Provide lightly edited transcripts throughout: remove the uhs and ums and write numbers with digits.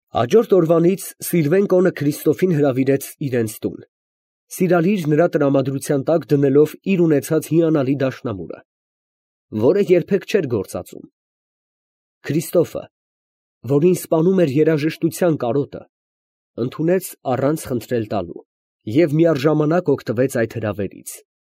Հաջորդ օրվանից Սիլվեն Քրիստոֆին հրավիրեց իրենց տուն, սիրալիր նրա տրամադրության տակ դնելով իր ունեցած հիանալի դաշնամուրը, որը երբեք չէր գործածում։ Քրիստոֆը, որին սպանում էր երաժշտության կարոտը, ընդունեց առանց խնդրել տալու և միառժամանակ օգտվեց այդ հրավերից։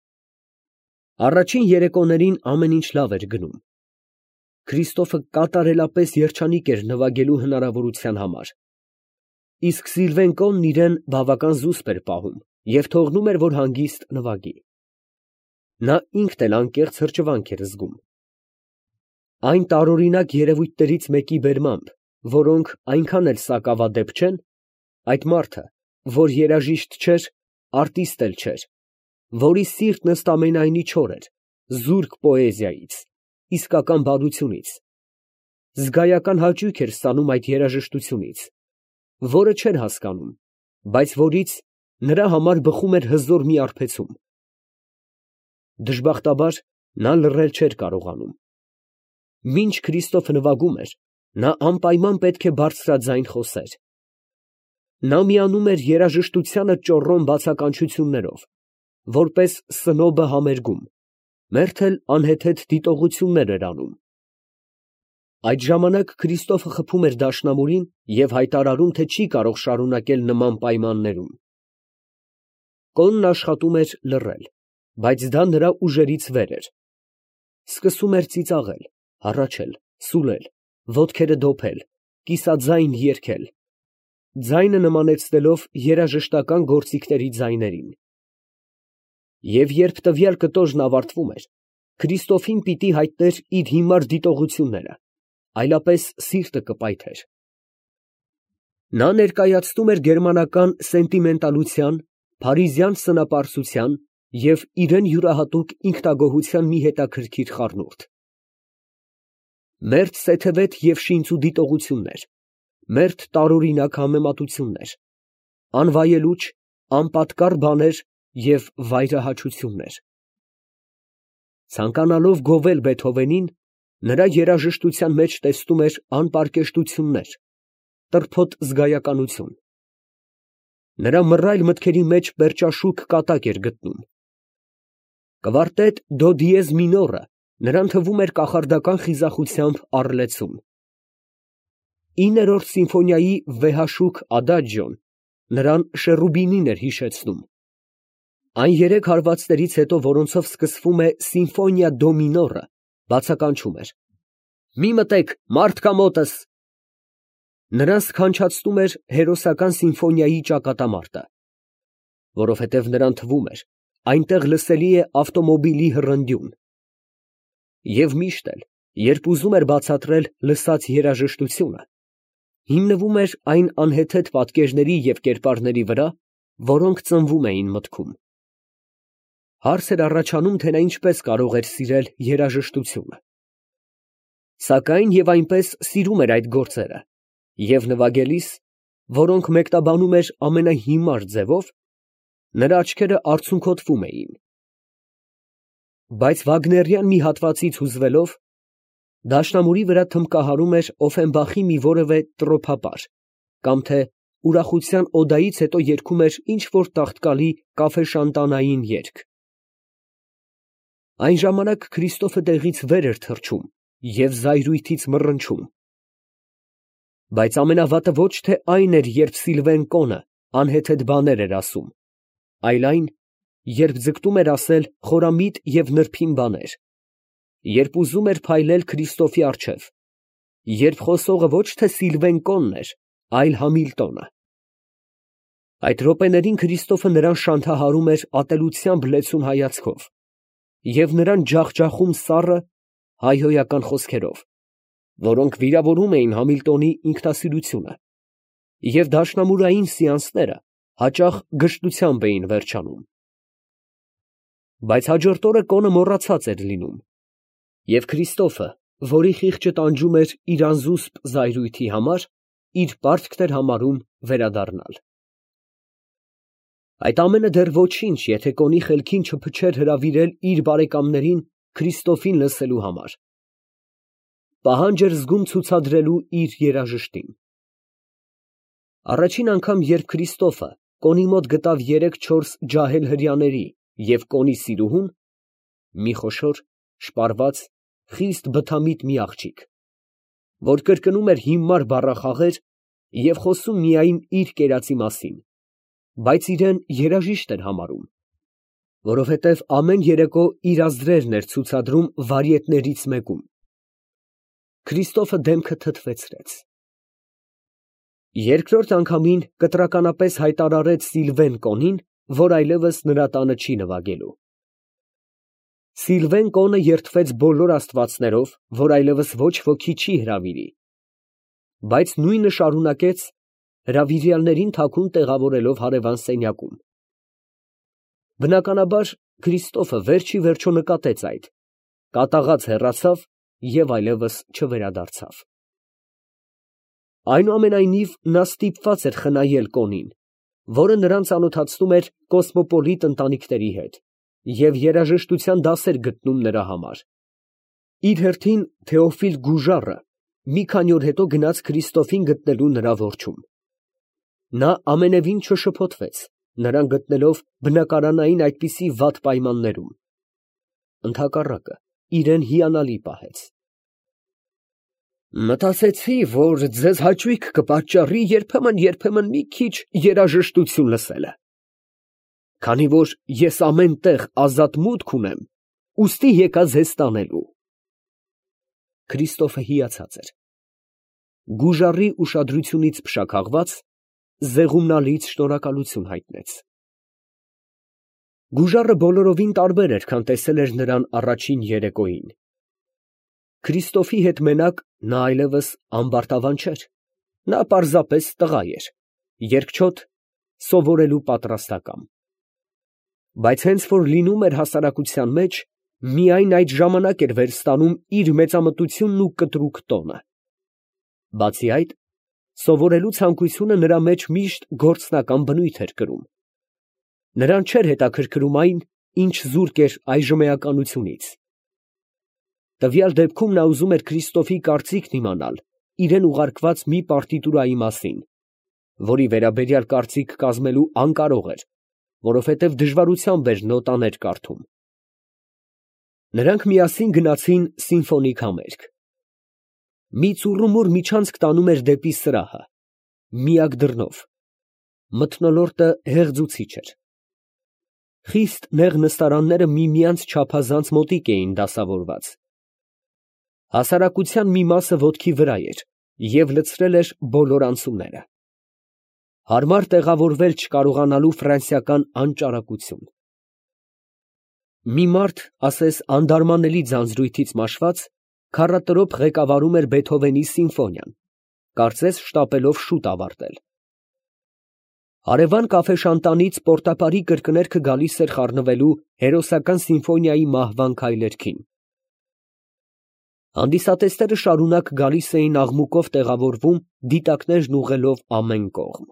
Առաջին երեկոներին ամեն ինչ լավ էր գնում։ Քրիստոֆը կատարելապես երջանիկ էր նվագելու հնարավորության համար, իսկ Սիլվեն իրեն բավական զուսպ էր պահում և թողնում էր, որ հանգիստ նվագի։ Նա ինքն էլ անկեղծ հրճվանք էր զգում։ Այն տարօրինակ երևույթներից մեկի բերմամբ, որոնք այնքան էլ սակավադեպ չեն, այդ մարդը, որ երաժիշտ չէր, արտիստ էլ չէր, որի սիրտն ըստ ամենայնի չոր էր, զուրկ պոեզիայից, իսկական բարությունից, զգայական հաճույք էր ստանում այդ երաժշտությունից, որը չէր հասկանում, բայց որից նրա համար բխում էր հզոր մի արբեցում։ Դժբախտաբար նա լռել չէր կարողանում։ Մինչ Քրիստոֆը նվագում էր, նա անպայման պետք է բարձրաձայն խոսեր։ Նա միանում էր երաժշտությանը ճոռոմ բացականչություններով, որպես սնոբը համերգում, մերթ էլ անհեթեթ դիտողություններ էր անում։ Այդ ժամանակ Քրիստոֆը խփում էր դաշնամուրին և հայտարարում, թե չի կարող շարունակել նման պայմաններում։ Կոնն աշխատում էր լռել, բայց դա նրա ուժերից վեր էր։ Սկսում էր ծիծաղել, հառաչել, սուլել, ոտքերը դոփել, կիսաձայն երգել, ձայնը նմանեցնելով երաժշտական գործիքների ձայներին։ Եվ երբ տվյալ կտորն ավարտվում էր, Քրիստոֆին պիտի հայտներ իր հիմար դիտողությունները, այլապես սիրտը կպայթեր։ Նա ներկայացնում էր գերմանական սենտիմենտալության, փարիզյան սնապարծության և իրեն յուրահատուկ ինքնագոհության մի հետաքրքիր խառնուրդ։ Մերթ սեթևետ և շինծու դիտողություններ, մերթ տարօրինակ համեմատություններ, անվայելուչ, անպատկառ բաներ և վայրահաչություններ։ Ցանկանալով գովել Բեթհովենին, նրա երաժշտության մեջ տեսնում էր անպարկեշտություններ, տրփոտ զգայականություն։ Նրա մռայլ մտքերի մեջ պերճաշուք կատակ էր գտնում։ Կվարտետ դո դիեզ մինորը նրան թվում էր կախարդական խիզախությամբ առլեցուն։ 9-րդ սիմֆոնիայի վեհաշուք ադաջոն նրան Շերուբինին էր հիշեցնում։ Այն երեք հարվածներից հետո, որոնցով սկսվում է սիմֆոնիա դո մինորը, բացականչում էր. «Մի մտեք, մարդ կա մոտս»։ Նրան սքանչացնում էր հերոսական սիմֆոնիայի ճակատամարտը, որովհետև նրան թվում էր, այնտեղ լսելի է ավտոմոբիլի հռնդյուն։ Եվ միշտ էլ, երբ ուզում էր բացատրել լսած երաժշտությունը, հիմնվում էր այն անհեթեթ պատկերների և կերպարների վրա, որոնք ծնվում էին մտքում։ Հարց էր առաջանում, թե նա ինչպես կարող էր սիրել երաժշտությունը։ Սակայն և այնպես սիրում էր այդ գործերը, և նվագելիս, որոնք մեկնաբանում էր ամենահիմար ձևով, նրա աչքերը արցունքոտվում էին։ Բայց վագներյան մի հատվածից հուզվելով, դաշնամուրի վրա թմբկահարում էր Օֆենբախի մի որևէ տրոփապար, կամ թե ուրախության օդայից հետո երգում էր ինչ֊որ տաղտկալի կաֆեշանտանային երգ։ Այն ժամանակ Քրիստոֆը տեղից վեր էր թռչում և զայրույթից մռնչում։ Բայց ամենավատը ոչ թե այն էր, երբ Սիլվեն Կոնը անհեթեթ բաներ էր ասում, այլ այն, երբ ձգտում էր ասել խորամիտ և նրբին բաներ, երբ ուզում էր փայլել Քրիստոֆի առջև, երբ խոսողը ոչ թե Սիլվեն Կոնն էր, այլ Համիլտոնը։ Այդ րոպեներին Քրիստոֆը նրան շանթահարում էր ատելությամբ լեցուն հայացքով և նրան ջախջախում սառը, հայհոյական խոսքերով, որոնք վիրավորում էին Համիլտոնի ինքնասիրությունը, և դաշնամուրային սեանսները հաճախ գժտությամբ էին վերջանում։ Բայց հաջորդ օրը Կոնը մոռացած էր լինում, և Քրիստոֆը, որի խիղճը տանջում էր իր անզուսպ զայրույթի համար, իր պարտքն էր համարում վերադառնալ։ Այդ ամենը դեռ ոչինչ, եթե Կոնի խելքին չփչեր հրավիրել իր բարեկամներին Քրիստոֆին լսելու համար։ Պահանջ էր զգում ցուցադրելու իր երաժշտին։ Առաջին անգամ, երբ Քրիստոֆը կոնի մոտ գտավ 3-4 ջահել հրեաների և կոնի սիրուհուն, մի խոշոր, շպարված, խիստ բթամիտ մի աղջիկ, որ կրկնում էր հիմար բառախաղեր և խոսում միայն իր կերածի մասին, բայց իրեն երաժիշտ էր համարում, որովհետև ամեն երեկո իր ազդրերն էր ցուցադրում վարիետներից մեկում, Քրիստոֆը դեմքը թթվեցրեց։ Երկրորդ անգամին կտրականապես հայտարարեց Սիլվեն կոնին, որ այլևս նրա տանը չի նվագելու։ Սիլվեն կոնը երդվեց բոլոր աստվածներով, որ այլևս ոչ ոքի չի հրավիրի, բայց նույնը շարունակեց հրավիրյալներին թաքուն տեղավորելով հարևան սենյակում։ Բնականաբար Քրիստոֆը վերջ ի վերջո նկատեց այդ, կատաղած հեռացավ և այլևս չվերադարձավ։ Այնուամենայնիվ նա ստիպված էր խնայել կոնին, որը նրան ծանոթացնում էր կոսմոպոլիտ ընտանիքների հետ և երաժշտության դասեր գտնում նրա համար։ Իր հերթին Թեոֆիլ Գուժարը մի քանի օր հետո գնաց Քրիստոֆին գտնելու նրա որջում։ Նա ամենևին չշփոթվեց, նրան գտնելով բնակարանային այդպիսի վատ պայմաններում։ Ընդհակառակը, իրեն հիանալի պահեց։ Մտածեցի, որ ձեզ հաճույք կպատճառի երբեմն մի քիչ երաժշտություն լսելը, քանի որ ես ամեն տեղ ազատ մուտք ունեմ, ուստի եկա ձեզ տանելու։ Քրիստոֆը հիացած էր։ Գուժարի ուշադրությունից փշաքաղված, զեղումնալից շնորհակալություն հայտնեց։ Գուժարը բոլորովին տարբեր էր, քան տեսել էր նրան առաջին երեկոյին։ Քրիստոֆի հետ մենակ նա այլևս ամբարտավան չէր, նա պարզապես տղա էր, երկչոտ, սովորելու պատրաստակամ։ Բայց հենց որ լինում էր հասարակության մեջ, միայն այդ ժամանակ էր վերստանում իր մեծամտությունն ու կտրուկ տոնը։ Բացի այդ, սովորելու ցանկությունը նրա մեջ միշտ գործնական բնույթ էր կրում։ Նրան չէր հետաքրքրում այն, ինչ զուրկ էր այժմեականությունից։ Տվյալ դեպքում նա ուզում էր Քրիստոֆի կարծիքն իմանալ իրեն ուղարկված մի պարտիտուրայի մասին, որի վերաբերյալ կարծիք կազմելու անկարող էր, որովհետև դժվարությամբ էր նոտաներ կարդում։ Նրանք միասին գնացին սիմֆոնիկ համերգ։ Մի ծուռումուռ միջանցք տանում էր դեպի սրահը, միակ դռնով։ Մթնոլորտը հեղձուցիչ էր։ Խիստ նեղ նստարանները միմյանց չափազանց մոտիկ էին դասավորված։ Հասարակության մի մասը ոտքի վրա էր և լցրել էր բոլոր անցումները։ Հարմար տեղավորվել չկարողանալու ֆրանսիական անճարակություն։ Մի մարդ, ասես անդարմանելի ձանձրույթից մաշված, քառատրոփ ղեկավարում էր Բեթհովենի սիմֆոնիան, կարծես շտապելով շուտ ավարտել։ Հարևան կաֆեշանտանից պորտապարի կրկներքը գալիս էր խառնվելու հերոսական սիմֆոնիայի մահվան քայլերգին։ Հանդիսատեսները շարունակ գալիս էին աղմուկով տեղավորվում, դիտակներն ուղղելով ամեն կողմ։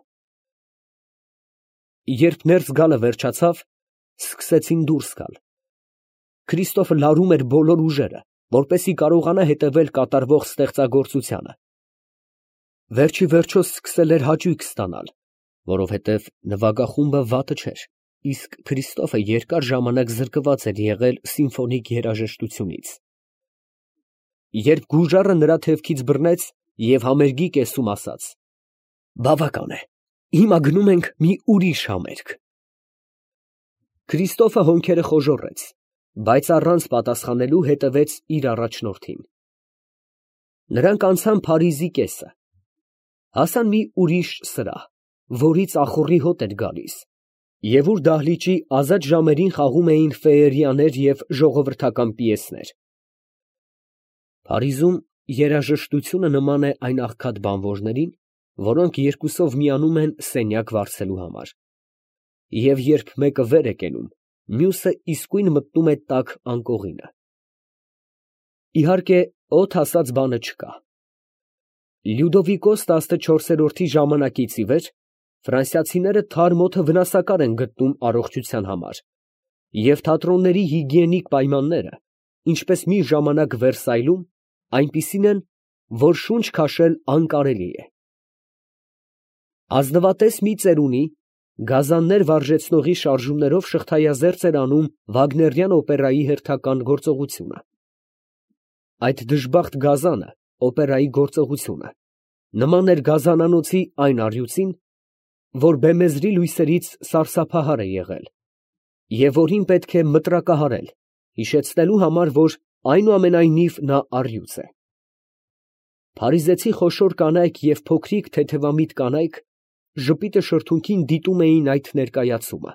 Երբ ներս գալը վերջացավ, սկսեցին դուրս գալ։ Քրիստոֆը լարում էր բոլոր ուժերը, որպեսզի կարողանա հետևել կատարվող ստեղծագործությանը։ Վերջ ի վերջո սկսել էր հաճույք ստանալ, որովհետև նվագախումբը վատը չէր, իսկ Քրիստոֆը երկար ժամանակ զրկված էր եղել սիմֆոնիկ երաժշտությունից։ Երբ Գուժարը նրա թևքից բռնեց և համերգի կեսում ասաց. «Բավական է, հիմա գնում ենք մի ուրիշ համերգ»։ Քրիստոֆը հոնքերը խոժոռեց, բայց առանց պատասխանելու հետևեց իր առաջնորդին։ Նրանք անցան Փարիզի կեսը, հասան մի ուրիշ սրահ, որից ախոռի հոտ էր գալիս, և ուր դահլիճի ազատ ժամերին խաղում էին ֆեերիաներ և ժողովրդական պիեսներ։ Փարիզում երաժշտությունը նման է այն աղքատ բանվորներին, որոնք երկուսով միանում են սենյակ վարձելու համար, և երբ մեկը վեր է կենում, մյուսը իսկույն մտնում է տաք անկողինը։ Իհարկե, օդ ասած բանը չկա։ Լյուդովիկոս 14-րդի ժամանակից ի վեր ֆրանսիացիները թարմ օդը վնասակար են գտնում առողջության համար, և թատրոնների հիգիենիկ պայմանները, ինչպես մի ժամանակ Վերսայլում, այնպիսին են, որ շունչ քաշել անկարելի է։ Ազնվատես մի ծերունի գազաններ վարժեցնողի շարժումներով շղթայազերծ էր անում Վագներյան օպերայի հերթական գործողությունը։ Այդ դժբախտ գազանը, օպերայի գործողությունը, նման էր գազանանոցի այն առյուծին, որ բեմեզրի լույսերից սարսափահար է եղել, և որին պետք է մտրակահարել, հիշեցնելու համար, որ այնուամենայնիվ նա առյուծ է։ Փարիզեցի խոշոր կանայք և փոքրիկ թեթևամիտ կանայք ժպիտը շրթունքին դիտում էին այդ ներկայացումը։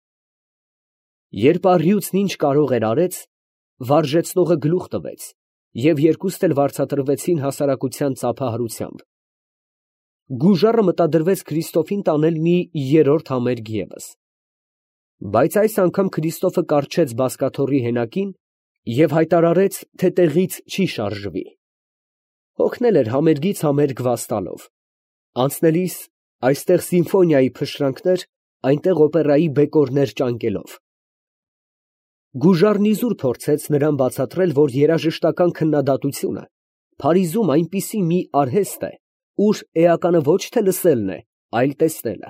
Երբ առյուծն ինչ կարող էր արեց, վարժեցնողը գլուխ տվեց, և երկուստ էլ վարձատրվեցին հասարակության ծափահարությամբ։ Գուժառը մտադրվեց Քրիստոֆին տանել մի երրորդ համերգ ևս։ Բայց այս անգամ Քրիստոֆը կառչեց բազկաթոռի հենակին և հայտարարեց, թե տեղից չի շարժվի։ Հոգնել էր համերգից համերգ վաստալով, անցնելիս այստեղ սիմֆոնիայի փշրանքներ, այնտեղ օպերայի բեկորներ ճանկելով։ Գուժառն իզուր փորձեց նրան բացատրել, որ երաժշտական քննադատությունը Փարիզում այնպիսի մի արհեստ է, ուր էականը ոչ թե լսելն է, այլ տեսնելը։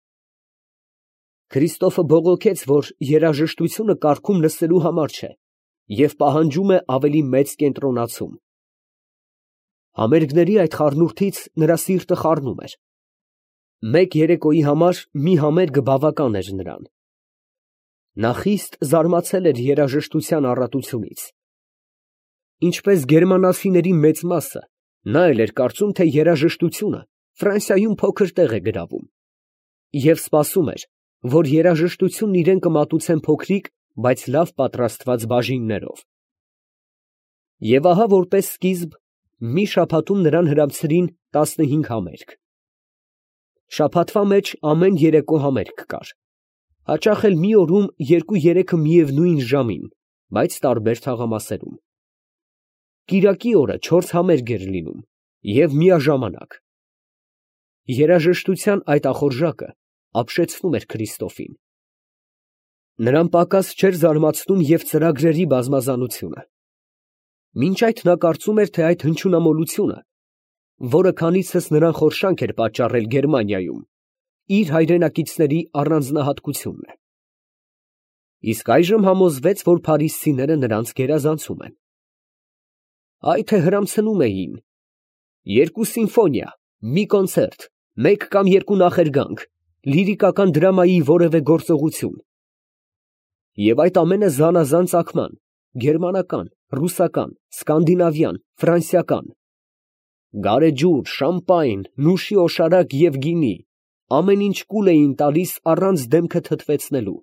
Քրիստոֆը բողոքեց, որ երաժշտությունը կարգում լսելու համար չէ և պահանջում է ավելի մեծ կենտրոնացում։ Համերգների այդ խառնուրդից նրա սիրտը խառնում էր։ Մեկ երեկոյի համար մի համերգը բավական էր նրան։ Նա խիստ զարմացել էր երաժշտության առատությունից։ Ինչպես գերմանացիների մեծ մասը, նա էլ էր կարծում, թե երաժշտությունը Ֆրանսիայում փոքր տեղ է գրավում, և սպասում էր, որ երաժշտությունն իրեն կմատուցեն փոքրիկ, բայց լավ պատրաստված բաժիններով։ Եվ ահա որպես սկիզբ, մի շաբաթում նրան հրամցրին 15 համերգ։ Շաբաթվա մեջ ամեն երեկո համերգ կար, հաճախ էլ մի օրում 2-3-ը միևնույն ժամին, բայց տարբեր թաղամասերում։ Կիրակի օրը 4 համերգ էր լինում և միաժամանակ։ Երաժշտության այդ ախորժակը ապշեցնում էր Քրիստոֆին։ Նրան պակաս չէր զարմացնում և ծրագրերի բազմազանությունը։ Մինչ այդ նա կարծում էր, թե այդ հնչյունամոլությունը, որը քանիցս նրան խորշանք էր պատճառել Գերմանիայում, իր հայրենակիցների առանձնահատկությունն է։ Իսկ այժմ համոզվեց, որ փարիզցիները նրանց գերազանցում են։ Այ թե հրամցնում էին 2 սիմֆոնիա, մի կոնցերտ, 1 կամ 2 նախերգանք, լիրիկական դրամայի որևէ գործողություն։ Եվ այդ ամենը զանազան ծագման, գերմանական, ռուսական, սկանդինավյան, ֆրանսիական։ Գարեջուր, շամպայն, նուշի օշարակ և գինի, ամեն ինչ կուլ էին տալիս առանց դեմքը թթվեցնելու։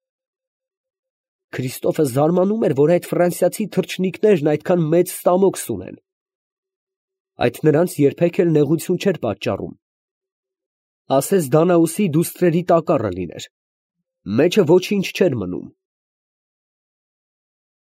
Քրիստոֆը զարմանում էր, որ այդ ֆրանսիացի թռչնիկներն այդքան մեծ ստամոքս ունեն։ Այդ նրանց երբեք էլ նեղություն չէր պատճառում։ Ասես Դանաուսի դուստրերի տակառը լիներ, մեջը ոչինչ չէր մնում։